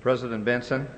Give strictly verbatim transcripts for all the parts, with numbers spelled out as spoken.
President Benson,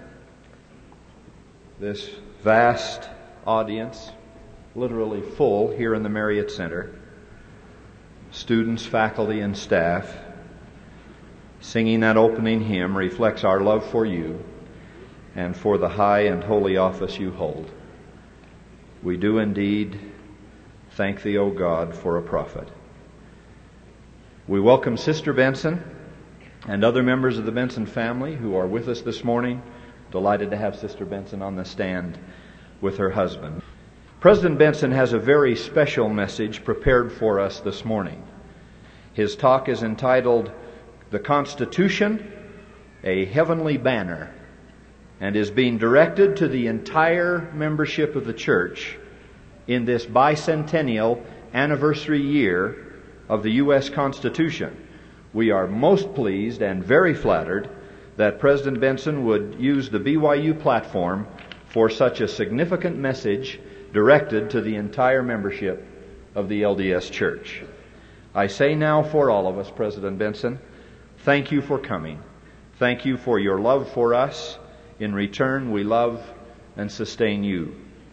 this vast audience, literally full here in the Marriott Center, students, faculty, and staff, singing that opening hymn reflects our love for you and for the high and holy office you hold. We do indeed thank thee, O God, for a prophet. We welcome Sister Benson and other members of the Benson family who are with us this morning. Delighted to have Sister Benson on the stand with her husband. President Benson has a very special message prepared for us this morning. His talk is entitled, "The Constitution, a Heavenly Banner," and is being directed to the entire membership of the church in this bicentennial anniversary year of the U S Constitution. We are most pleased and very flattered that President Benson would use the B Y U platform for such a significant message directed to the entire membership of the L D S Church. I say now for all of us, President Benson, thank you for coming. Thank you for your love for us. In return, we love and sustain you.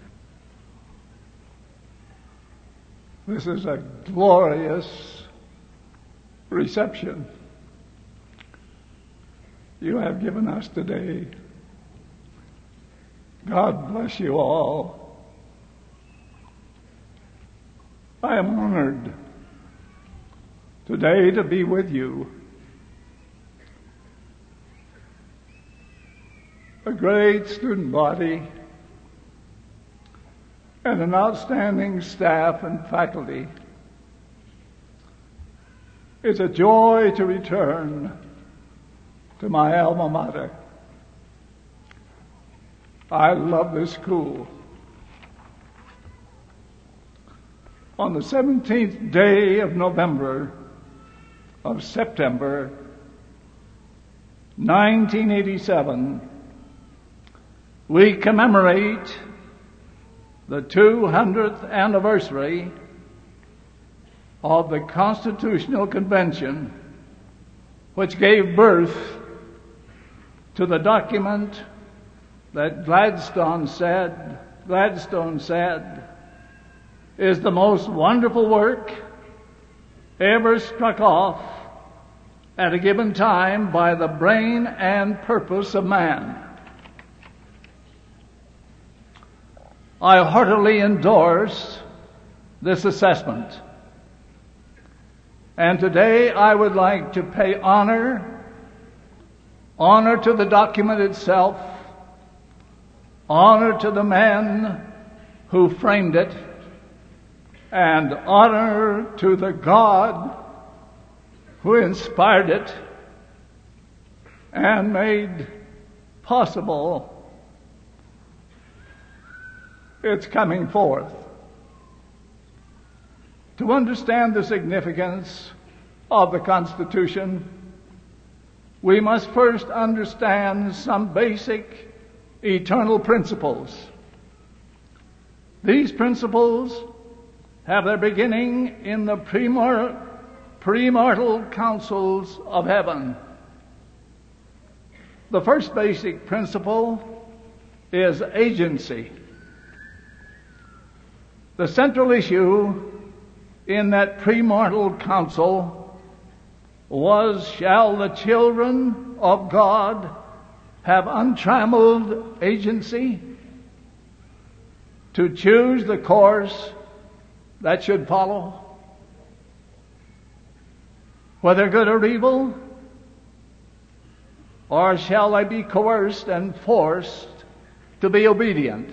This is a glorious reception you have given us today. God bless you all. I am honored today to be with you. A great student body and an outstanding staff and faculty. It's a joy to return to my alma mater. I love this school. On the seventeenth day of November of September nineteen eighty-seven, we commemorate the two hundredth anniversary of the Constitutional Convention, which gave birth to the document that Gladstone said, Gladstone said, is the most wonderful work ever struck off at a given time by the brain and purpose of man. I heartily endorse this assessment. And today I would like to pay honor, honor to the document itself, honor to the man who framed it, and honor to the God who inspired it and made possible its coming forth. To understand the significance of the Constitution, we must first understand some basic eternal principles. These principles have their beginning in the premor- premortal councils of heaven. The first basic principle is agency. The central issue in that premortal council was, shall the children of God have untrammeled agency to choose the course that should follow, whether good or evil, or shall they be coerced and forced to be obedient?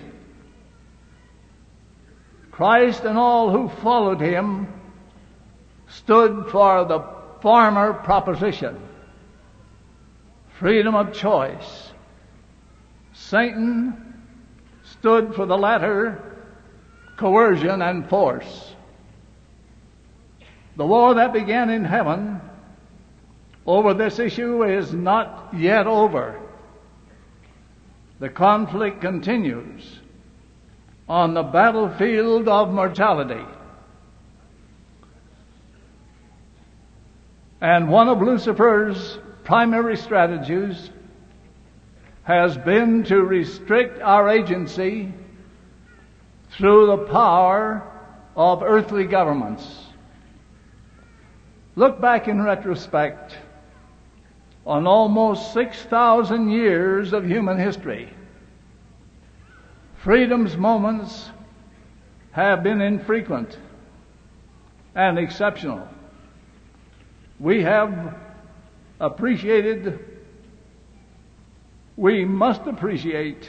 Christ and all who followed him stood for the former proposition, freedom of choice. Satan stood for the latter, coercion and force. The war that began in heaven over this issue is not yet over. The conflict continues on the battlefield of mortality. And one of Lucifer's primary strategies has been to restrict our agency through the power of earthly governments. Look back in retrospect on almost six thousand years of human history. Freedom's moments have been infrequent and exceptional. We have appreciated, we must appreciate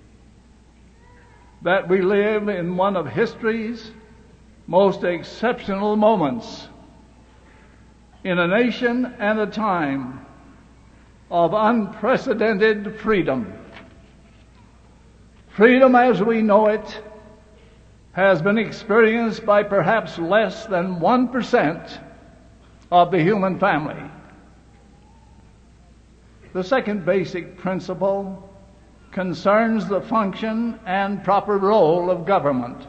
that we live in one of history's most exceptional moments in a nation and a time of unprecedented freedom. Freedom as we know it has been experienced by perhaps less than one percent of the human family. The second basic principle concerns the function and proper role of government.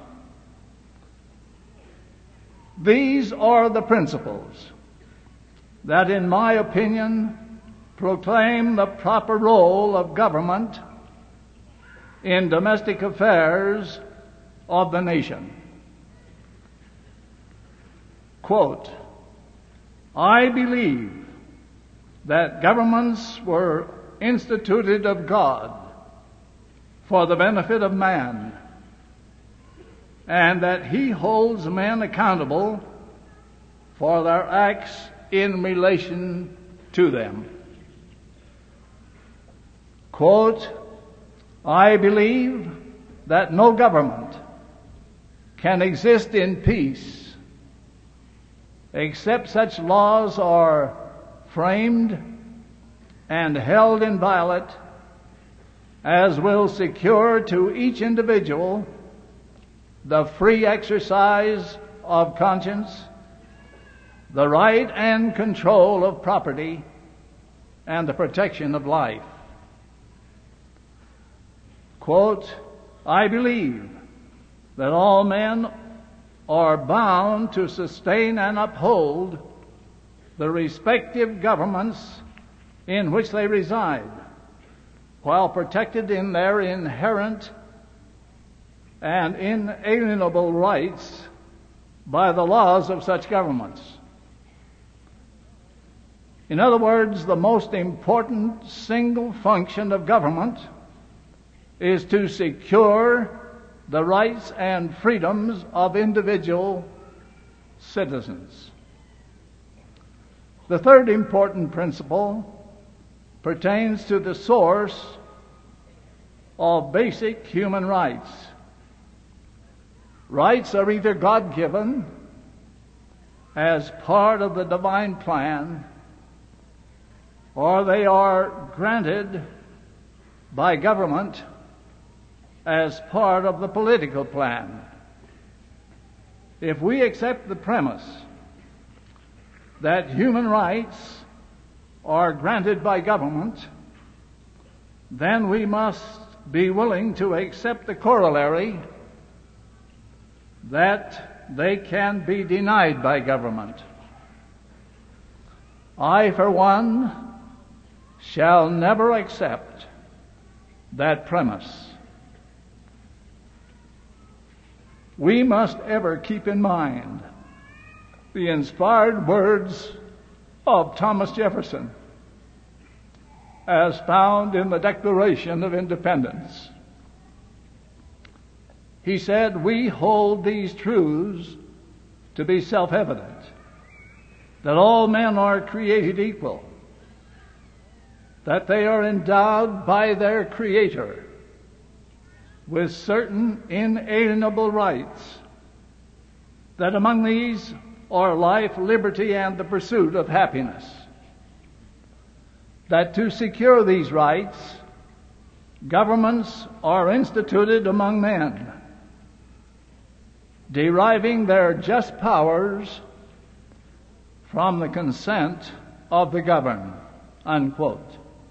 These are the principles that, in my opinion, proclaim the proper role of government in domestic affairs of the nation. Quote, I believe that governments were instituted of God for the benefit of man, and that He holds men accountable for their acts in relation to them. Quote, I believe that no government can exist in peace except such laws are framed and held inviolate as will secure to each individual the free exercise of conscience, the right and control of property, and the protection of life. Quote, I believe that all men are bound to sustain and uphold the respective governments in which they reside, while protected in their inherent and inalienable rights by the laws of such governments. In other words, the most important single function of government is to secure the rights and freedoms of individual citizens. The third important principle pertains to the source of basic human rights. Rights are either God-given as part of the divine plan, or they are granted by government as part of the political plan. If we accept the premise that human rights are granted by government, then we must be willing to accept the corollary that they can be denied by government. I, for one, shall never accept that premise. We must ever keep in mind the inspired words of Thomas Jefferson as found in the Declaration of Independence. He said, we hold these truths to be self-evident, that all men are created equal, that they are endowed by their Creator with certain inalienable rights, that among these are life, liberty, and the pursuit of happiness. That to secure these rights, governments are instituted among men, deriving their just powers from the consent of the governed, unquote.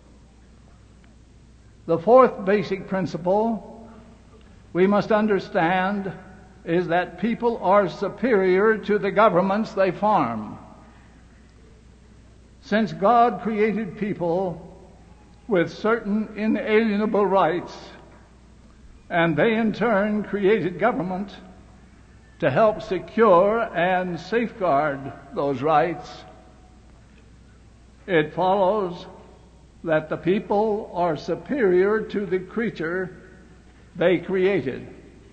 The fourth basic principle we must understand is that people are superior to the governments they farm. Since God created people with certain inalienable rights, and they in turn created government to help secure and safeguard those rights, it follows that the people are superior to the creature they created.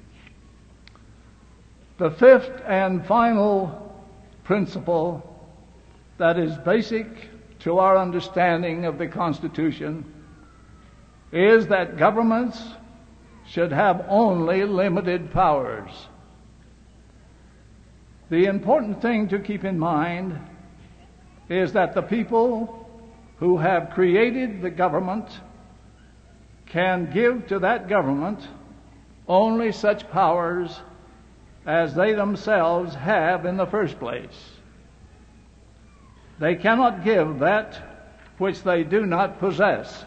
The fifth and final principle that is basic to our understanding of the Constitution is that governments should have only limited powers. The important thing to keep in mind is that the people who have created the government can give to that government only such powers as they themselves have in the first place. They cannot give that which they do not possess.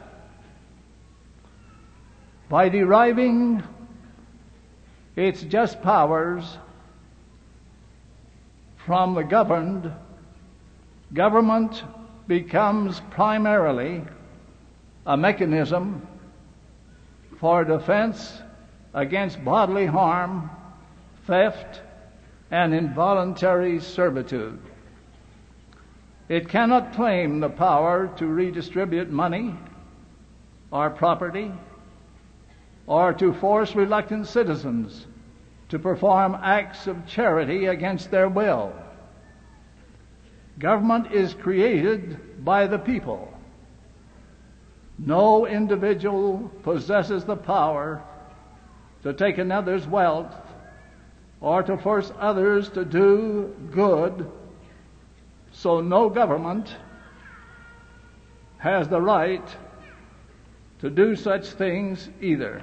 By deriving its just powers from the governed, government becomes primarily a mechanism for defense against bodily harm, theft, and involuntary servitude. It cannot claim the power to redistribute money or property, or to force reluctant citizens to perform acts of charity against their will. Government is created by the people. No individual possesses the power to take another's wealth or to force others to do good, so no government has the right to do such things either.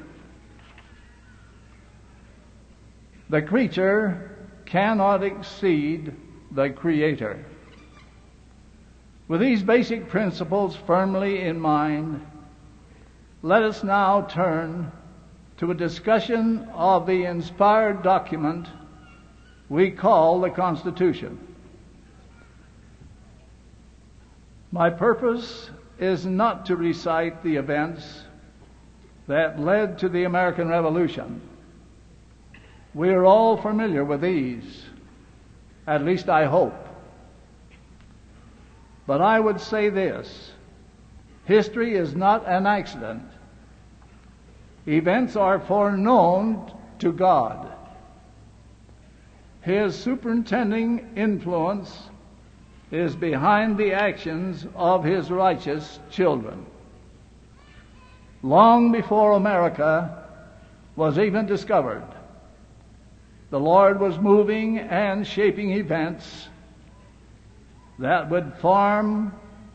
The creature cannot exceed the Creator. With these basic principles firmly in mind, let us now turn to a discussion of the inspired document we call the Constitution. My purpose is not to recite the events that led to the American Revolution. We are all familiar with these, at least I hope. But I would say this: history is not an accident. Events are foreknown to God. His superintending influence is behind the actions of His righteous children. Long before America was even discovered, the Lord was moving and shaping events that would form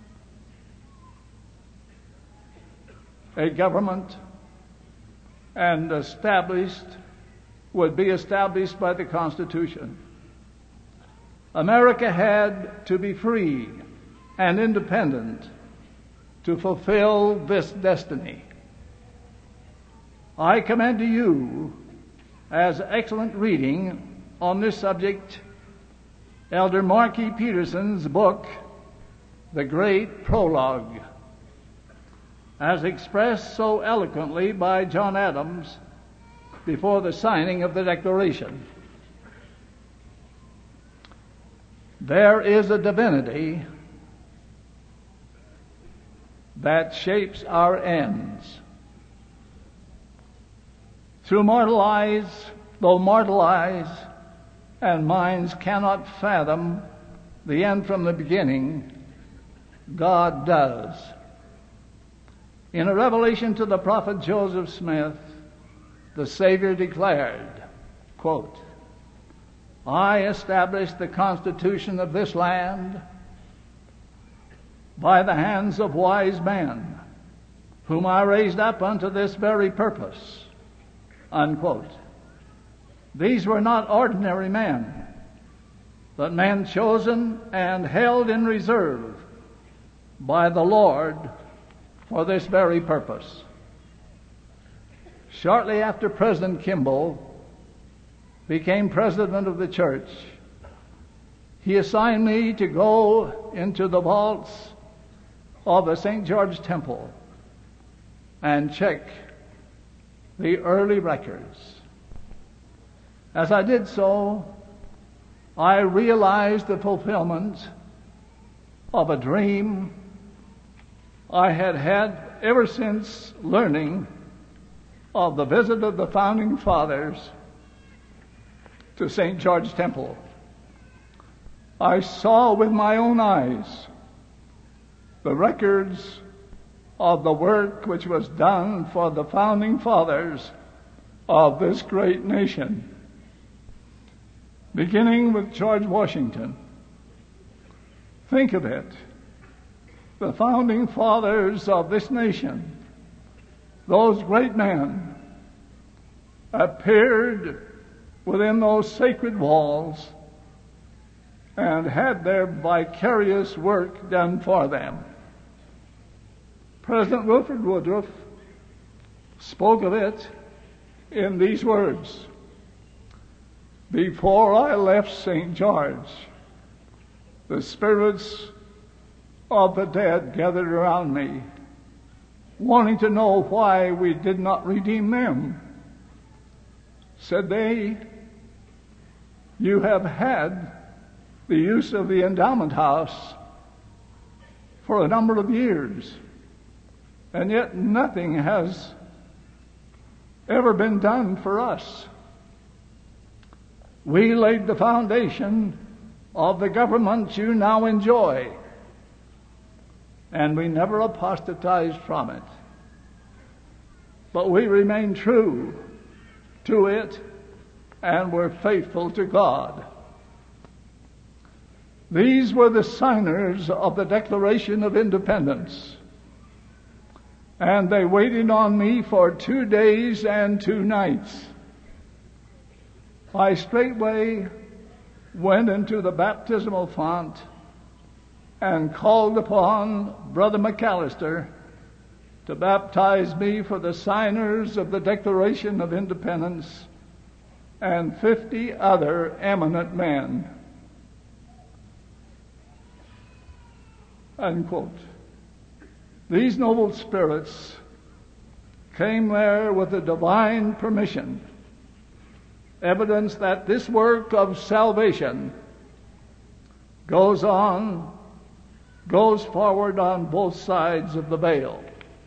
a government and established, would be established by the Constitution. America had to be free and independent to fulfill this destiny. I commend to you as excellent reading on this subject Elder Mark E. Peterson's book, The Great Prologue, as expressed so eloquently by John Adams before the signing of the Declaration. There is a divinity that shapes our ends. Through mortal eyes, though mortal eyes and minds cannot fathom the end from the beginning, God does. In a revelation to the prophet Joseph Smith, the Savior declared, quote, I established the Constitution of this land by the hands of wise men, whom I raised up unto this very purpose, unquote. These were not ordinary men, but men chosen and held in reserve by the Lord for this very purpose. Shortly after President Kimball became president of the church, he assigned me to go into the vaults of the Saint George Temple and check the early records. As I did so, I realized the fulfillment of a dream I had had ever since learning of the visit of the Founding Fathers to Saint George Temple. I saw with my own eyes the records of the work which was done for the Founding Fathers of this great nation, beginning with George Washington. Think of it. The Founding Fathers of this nation, those great men, appeared within those sacred walls and had their vicarious work done for them. President Wilford Woodruff spoke of it in these words: "Before I left Saint George, the spirits of the dead gathered around me, wanting to know why we did not redeem them. Said they, you have had the use of the endowment house for a number of years, and yet nothing has ever been done for us. We laid the foundation of the government you now enjoy, and we never apostatized from it. But we remain true to it, and were faithful to God. These were the signers of the Declaration of Independence, and they waited on me for two days and two nights. I straightway went into the baptismal font and called upon Brother McAllister to baptize me for the signers of the Declaration of Independence and fifty other eminent men." Unquote. These noble spirits came there with a divine permission, evidence that this work of salvation goes on, goes forward on both sides of the veil.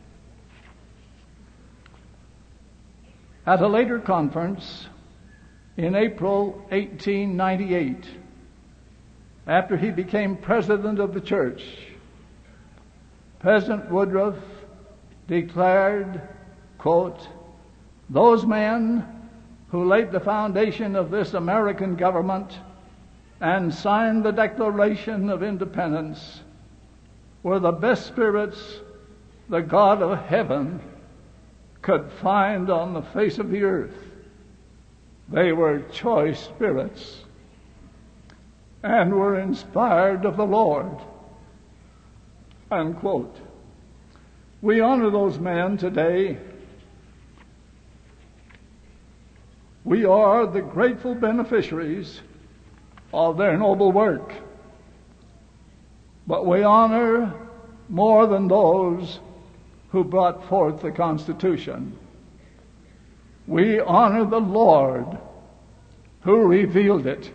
At a later conference in April eighteen ninety-eight, after he became president of the church, President Woodruff declared, quote, "Those men who laid the foundation of this American government and signed the Declaration of Independence were the best spirits the God of heaven could find on the face of the earth. They were choice spirits and were inspired of the Lord." Unquote. We honor those men today. We are the grateful beneficiaries of their noble work. But we honor more than those who brought forth the Constitution. We honor the Lord who revealed it.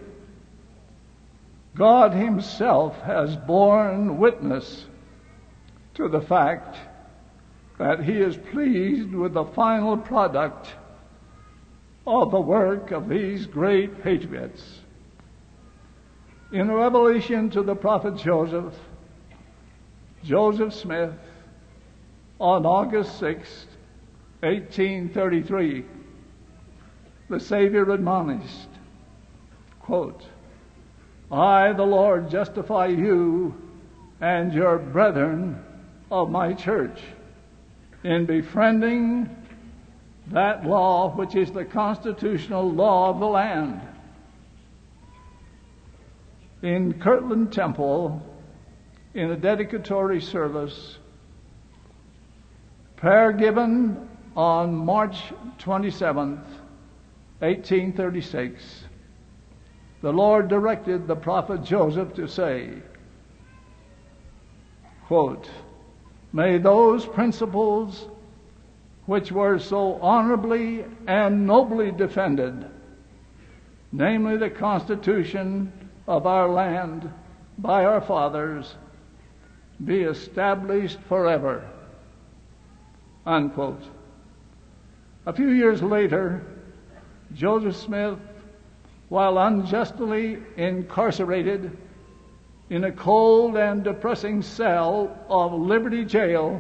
God Himself has borne witness to the fact that He is pleased with the final product of the work of these great patriots. In a revelation to the prophet Joseph, Joseph Smith, on August sixth, eighteen thirty-three, the Savior admonished, quote, "I, the Lord, justify you and your brethren of my church in befriending that law which is the constitutional law of the land." In Kirtland Temple, in a dedicatory service, prayer given on March twenty-seventh, eighteen thirty-six, the Lord directed the prophet Joseph to say, quote, "May those principles which were so honorably and nobly defended, namely the Constitution of our land by our fathers, be established forever." Unquote. A few years later, Joseph Smith, while unjustly incarcerated in a cold and depressing cell of Liberty Jail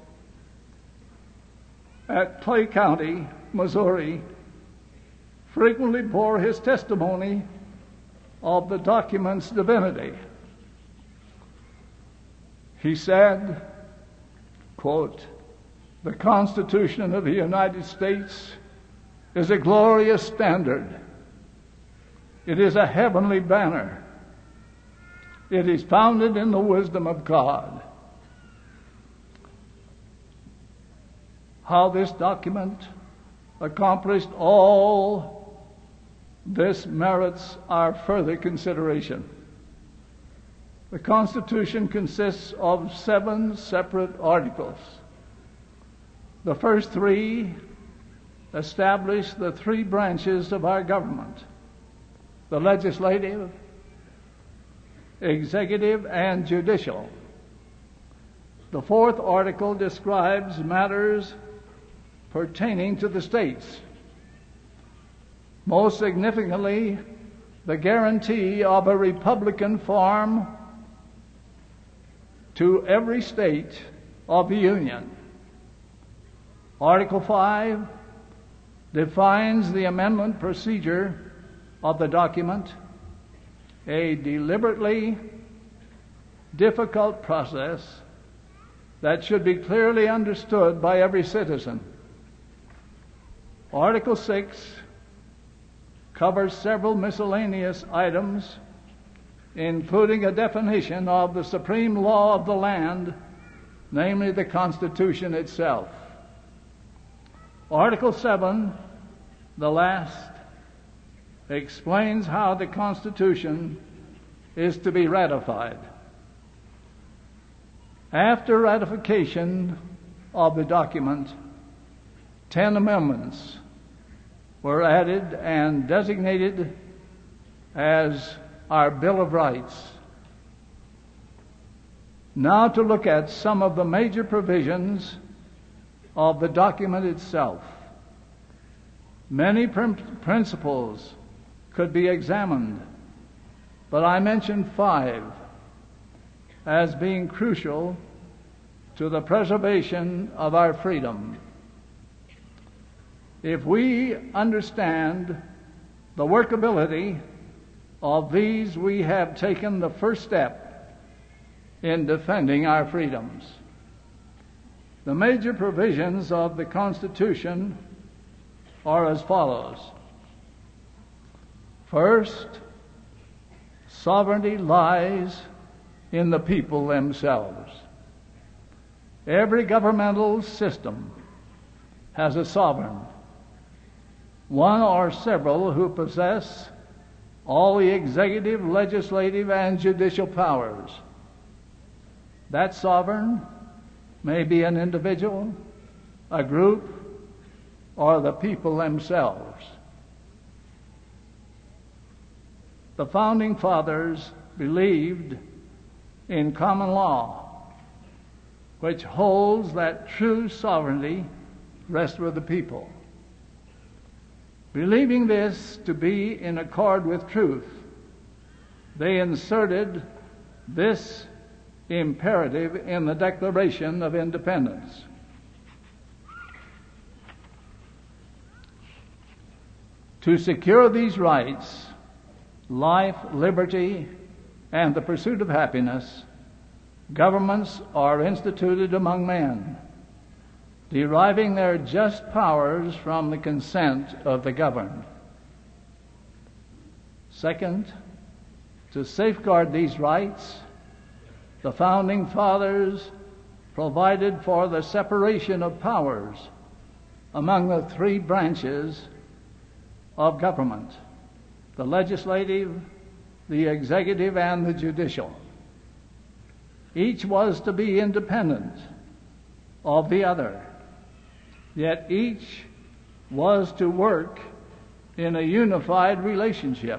at Clay County, Missouri, frequently bore his testimony of the document's divinity. He said, quote, "The Constitution of the United States is a glorious standard. It is a heavenly banner. It is founded in the wisdom of God." How this document accomplished all this merits our further consideration. The Constitution consists of seven separate articles. The first three establish the three branches of our government: the legislative, executive, and judicial. The fourth article describes matters pertaining to the states. Most significantly, the guarantee of a Republican form to every state of the Union. Article five defines the amendment procedure of the document, a deliberately difficult process that should be clearly understood by every citizen. Article six covers several miscellaneous items, including a definition of the supreme law of the land, namely the Constitution itself. Article seven, the last, explains how the Constitution is to be ratified. After ratification of the document, ten amendments were added and designated as our Bill of Rights. Now to look at some of the major provisions of the document itself. Many prim- principles could be examined, but I mentioned five as being crucial to the preservation of our freedom. If we understand the workability of these, we have taken the first step in defending our freedoms. The major provisions of the Constitution are as follows. First, sovereignty lies in the people themselves. Every governmental system has a sovereign, one or several who possess all the executive, legislative, and judicial powers. That sovereign may be an individual, a group, or the people themselves. The Founding Fathers believed in common law, which holds that true sovereignty rests with the people. Believing this to be in accord with truth, they inserted this imperative in the Declaration of Independence. To secure these rights, life, liberty, and the pursuit of happiness, governments are instituted among men, deriving their just powers from the consent of the governed. Second, to safeguard these rights, the Founding Fathers provided for the separation of powers among the three branches of government: the legislative, the executive, and the judicial. Each was to be independent of the other. yet each was to work in a unified relationship.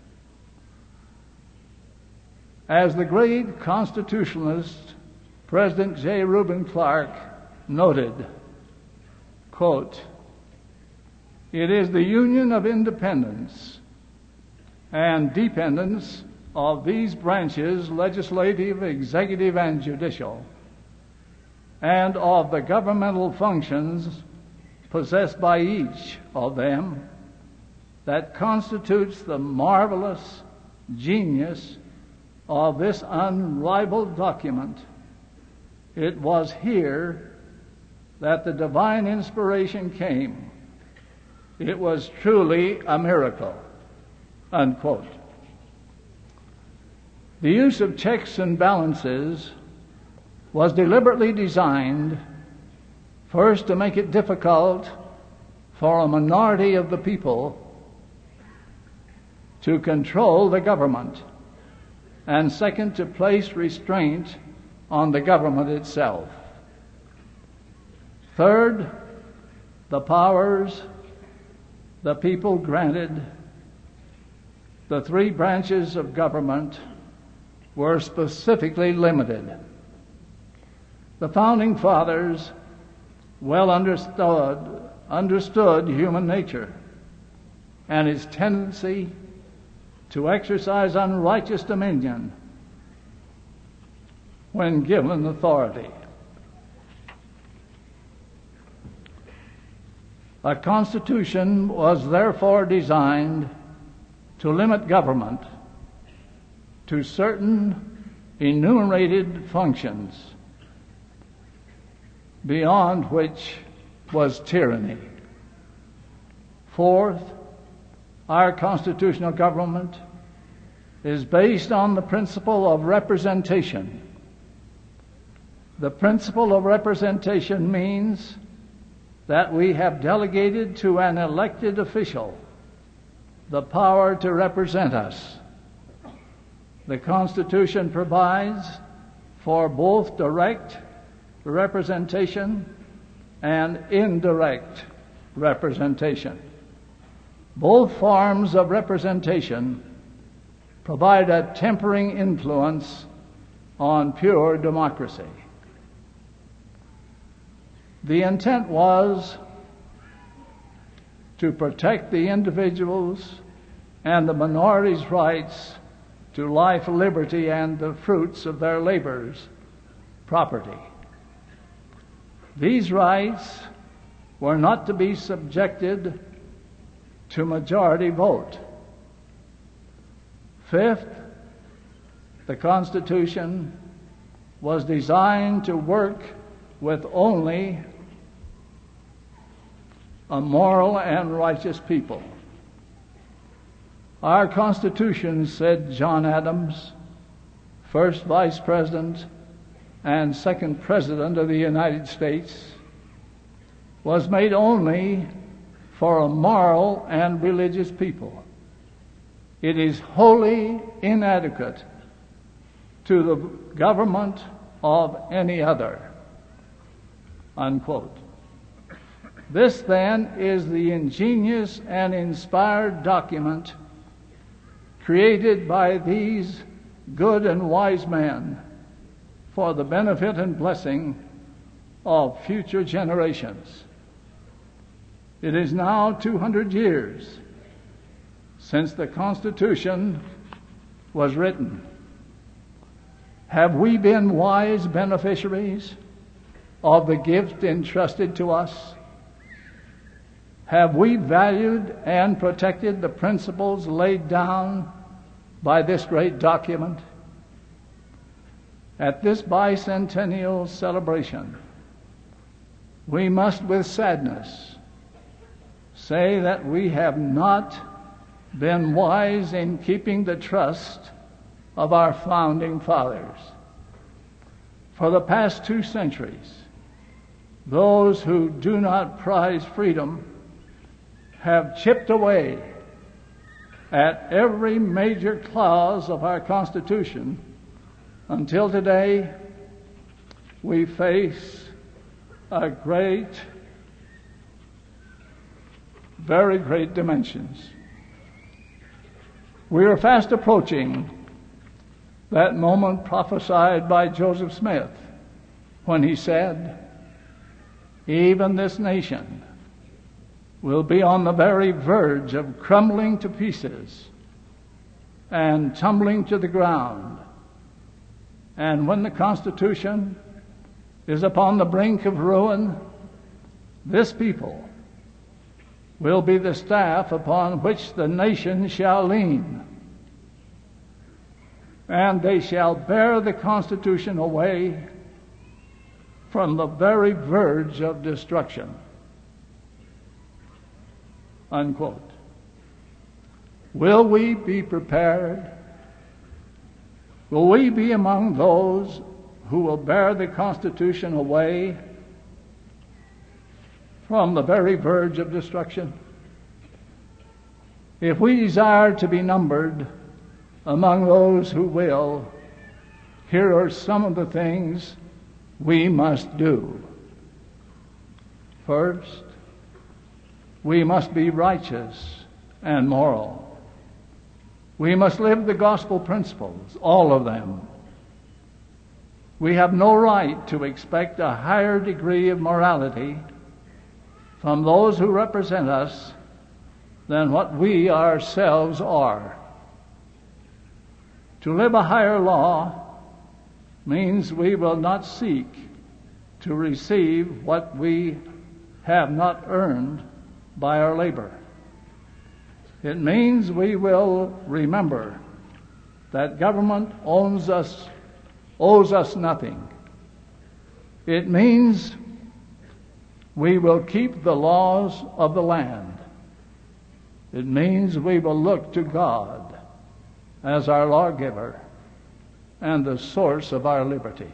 As the great constitutionalist President J. Reuben Clark noted, quote, "It is the union of independence and dependence of these branches, legislative, executive, and judicial, and of the governmental functions possessed by each of them, that constitutes the marvelous genius of this unrivaled document. It was here that the divine inspiration came. It was truly a miracle," unquote. The use of checks and balances was deliberately designed first to make it difficult for a minority of the people to control the government, and second, to place restraint on the government itself. Third, the powers the people granted the three branches of government were specifically limited. The Founding Fathers well understood, understood human nature and its tendency to exercise unrighteous dominion when given authority. A constitution was therefore designed to limit government to certain enumerated functions, beyond which was tyranny. Fourth, our constitutional government is based on the principle of representation. The principle of representation means that we have delegated to an elected official the power to represent us. The Constitution provides for both direct representation and indirect representation. Both forms of representation provide a tempering influence on pure democracy. The intent was to protect the individuals and the minorities' rights to life, liberty, and the fruits of their labors, property. These rights were not to be subjected to majority vote. Fifth, the Constitution was designed to work with only a moral and righteous people. Our Constitution, said John Adams, first Vice President and second President of the United States, was made only for a moral and religious people. It is wholly inadequate to the government of any other, unquote. This, then, is the ingenious and inspired document created by these good and wise men for the benefit and blessing of future generations. It is now two hundred years since the Constitution was written. Have we been wise beneficiaries of the gift entrusted to us? Have we valued and protected the principles laid down by this great document? At this bicentennial celebration, we must with sadness say that we have not been wise in keeping the trust of our founding fathers. For the past two centuries, those who do not prize freedom have chipped away at every major clause of our Constitution until today we face a great very great dimensions. We are fast approaching that moment prophesied by Joseph Smith when he said, "Even this nation will be on the very verge of crumbling to pieces and tumbling to the ground. And when the Constitution is upon the brink of ruin, this people will be the staff upon which the nation shall lean. And they shall bear the Constitution away from the very verge of destruction." Unquote. Will we be prepared? Will we be among those who will bear the Constitution away from the very verge of destruction? If we desire to be numbered among those who will, here are some of the things we must do. First, we must be righteous and moral. We must live the gospel principles, all of them. We have no right to expect a higher degree of morality from those who represent us than what we ourselves are. To live a higher law means we will not seek to receive what we have not earned by our labor. It means we will remember that government owns us, owes us nothing. It means we will keep the laws of the land. It means we will look to God as our lawgiver and the source of our liberty.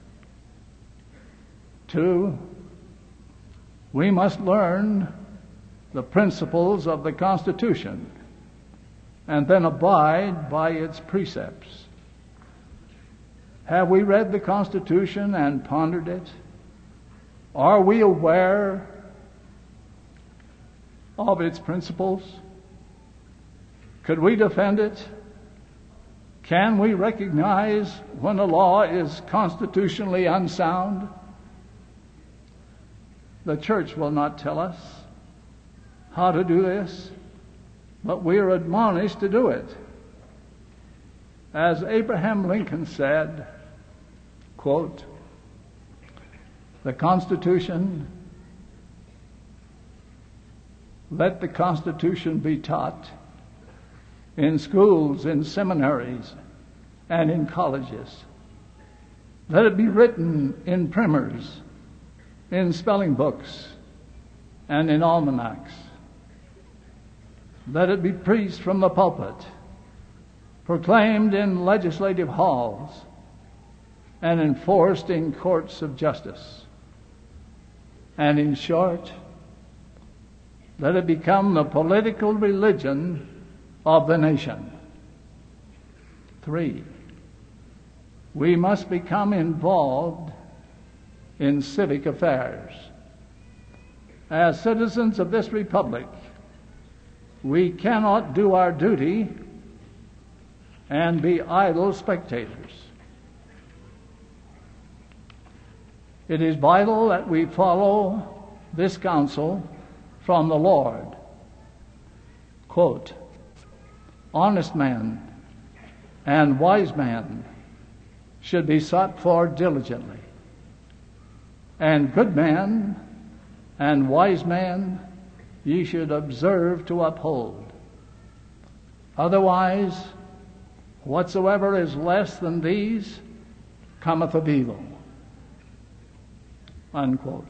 Two, we must learn the principles of the Constitution and then abide by its precepts. Have we read the Constitution and pondered it? Are we aware of its principles? Could we defend it? Can we recognize when a law is constitutionally unsound? The church will not tell us how to do this, but we are admonished to do it. As Abraham Lincoln said, quote, "The Constitution, let the Constitution be taught in schools, in seminaries, and in colleges. Let it be written in primers, in spelling books, and in almanacs. Let it be preached from the pulpit, proclaimed in legislative halls, and enforced in courts of justice. And in short, let it become the political religion of the nation." Three, we must become involved in civic affairs. As citizens of this republic, we cannot do our duty and be idle spectators. It is vital that we follow this counsel from the Lord. Quote, "Honest men and wise men should be sought for diligently, and good men and wise men ye should observe to uphold. Otherwise, whatsoever is less than these cometh of evil." Unquote.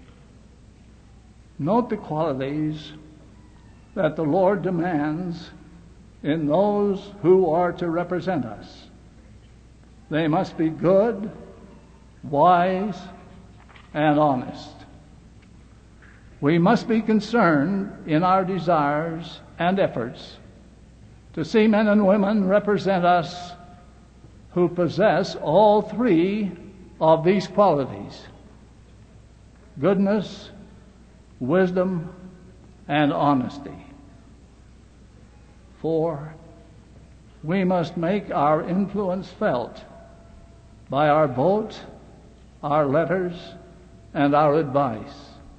Note the qualities that the Lord demands in those who are to represent us. They must be good, wise, and honest. We must be concerned in our desires and efforts to see men and women represent us who possess all three of these qualities: goodness, wisdom, and honesty. Four, we must make our influence felt by our vote, our letters, and our advice.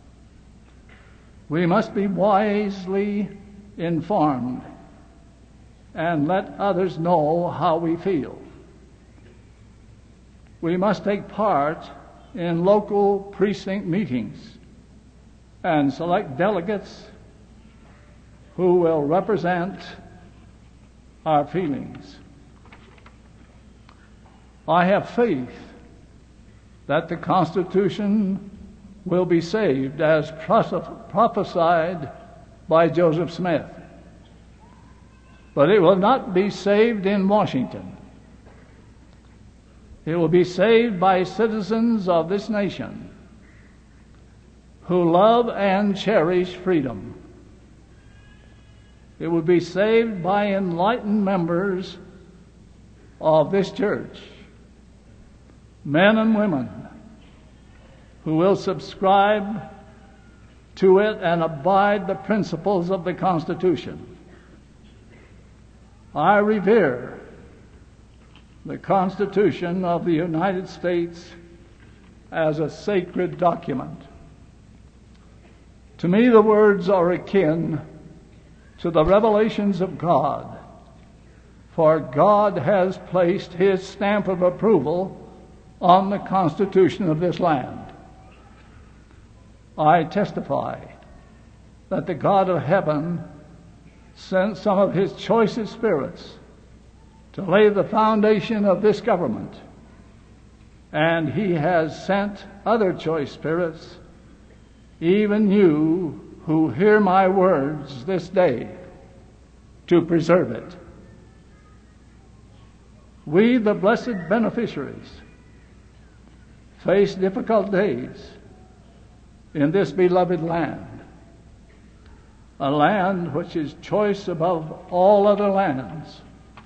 We must be wisely informed and let others know how we feel. We must take part in local precinct meetings and select delegates who will represent our feelings. I have faith that the Constitution will be saved as prophesied by Joseph Smith. But it will not be saved in Washington. It will be saved by citizens of this nation who love and cherish freedom. It will be saved by enlightened members of this church, men and women who will subscribe to it and abide the principles of the Constitution. I revere the Constitution of the United States as a sacred document. To me, the words are akin to the revelations of God, for God has placed His stamp of approval on the Constitution of this land. I testify that the God of heaven sent some of His choicest spirits to lay the foundation of this government, and He has sent other choice spirits, even you who hear my words this day, to preserve it. We, the blessed beneficiaries, face difficult days in this beloved land, a land which is choice above all other lands.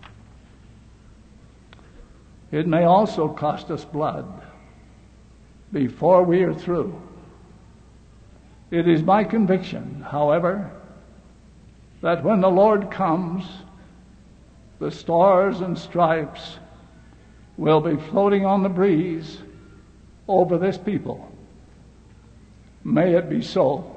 It may also cost us blood before we are through. It is my conviction, however, that when the Lord comes, the stars and stripes will be floating on the breeze over this people. May it be so.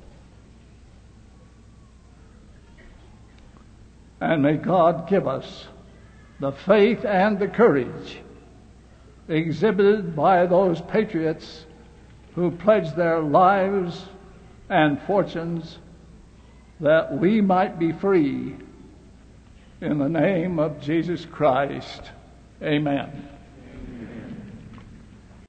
And may God give us the faith and the courage exhibited by those patriots who pledged their lives and fortunes that we might be free. In the name of Jesus Christ, amen.